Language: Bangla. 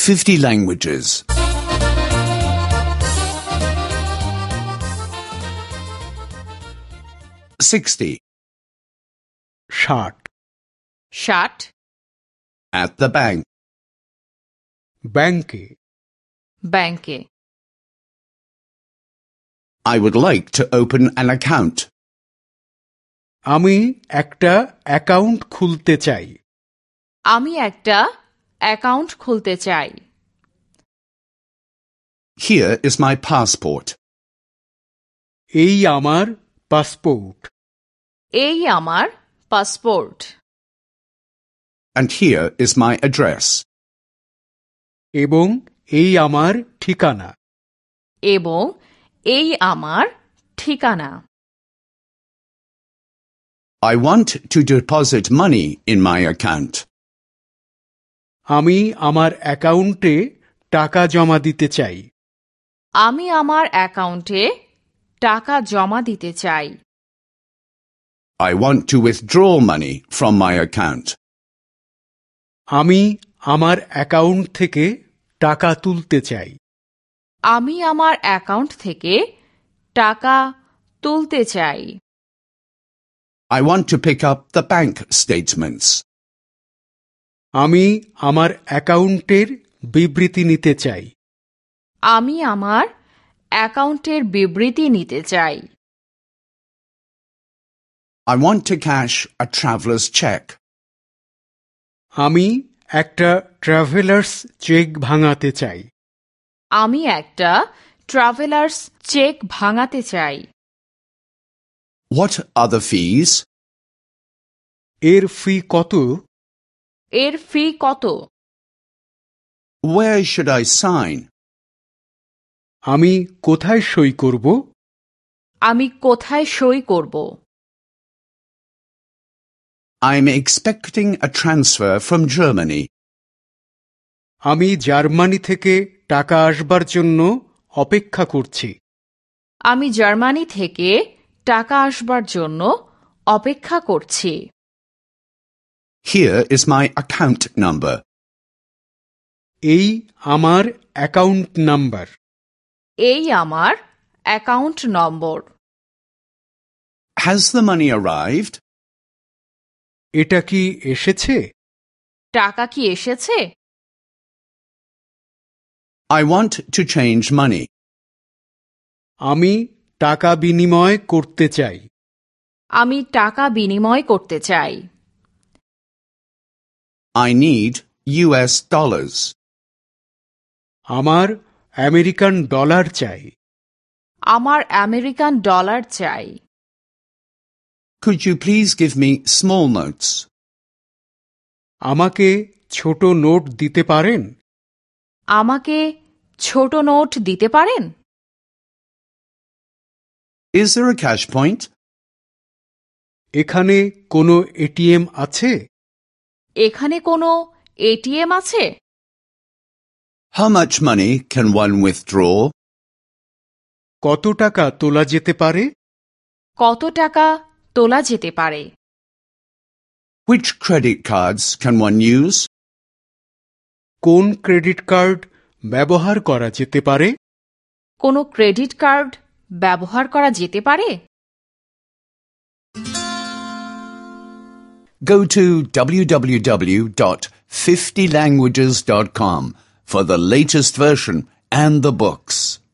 50 languages. 60. 60 60 At the bank. ব্যাংকে ব্যাংকে I would like to open an account. আমি একটা অ্যাকাউন্ট খুলতে চাই আমি একটা অ্যাকাউন্ট খুলতে চাই Here is my passport. এই আমার পাসপোর্ট এই আমার passport And here is my address. এবং এই আমার ঠিকানা এবং এই আমার ঠিকানা I want to deposit money in my account. আমি আমার অ্যাকাউন্টে টাকা জমা দিতে চাই আমি আমার অ্যাকাউন্টে টাকা জমা দিতে চাই I want to withdraw money from my account. আমি আমার অ্যাকাউন্ট থেকে টাকা তুলতে চাই আমি আমার অ্যাকাউন্ট থেকে টাকা তুলতে চাই I want to pick up the bank statements. আমি আমার অ্যাকাউন্টের বিবৃতি নিতে চাই আমি আমার অ্যাকাউন্টের বিবৃতি নিতে চাই I want to cash a traveler's check. আমি একটা ট্রাভেলার্স চেক ভাঙাতে চাই আমি একটা ট্রাভেলার্স চেক ভাঙাতে চাই What are the fees? এর ফি কত এর ফি কত Where should I sign? আমি কোথায় সই করব আমি কোথায় সই করব I'm expecting a transfer from Germany. আমি জার্মানি থেকে টাকা আসবার জন্য অপেক্ষা করছি আমি জার্মানি থেকে টাকা আসবার জন্য অপেক্ষা করছি Here is my account number. এই আমার অ্যাকাউন্ট নাম্বার এই আমার account number Has the money arrived? এটা কি এসেছে টাকা কি এসেছে I want to change money. আমি টাকা বিনিময় করতে চাই আমি টাকা বিনিময় করতে চাই I need US dollars. আমার আমেরিকান ডলার চাই আমার আমেরিকান ডলার চাই Could you please give me small notes? আমাকে ছোট নোট দিতে পারেন আমাকে ছোট নোট দিতে পারেন Is there a cash point? এখানে কোনো এটিএম আছে এখানে কোনো এটিএম আছে How much money can one withdraw? কত টাকা তোলা যেতে পারে কত টাকা তোলা যেতে পারে Which credit cards can one use? কোন ক্রেডিট কার্ড ব্যবহার করা যেতে পারে কোনো ক্রেডিট কার্ড ব্যবহার করা যেতে পারে Go to www.50languages.com for the latest version and the books.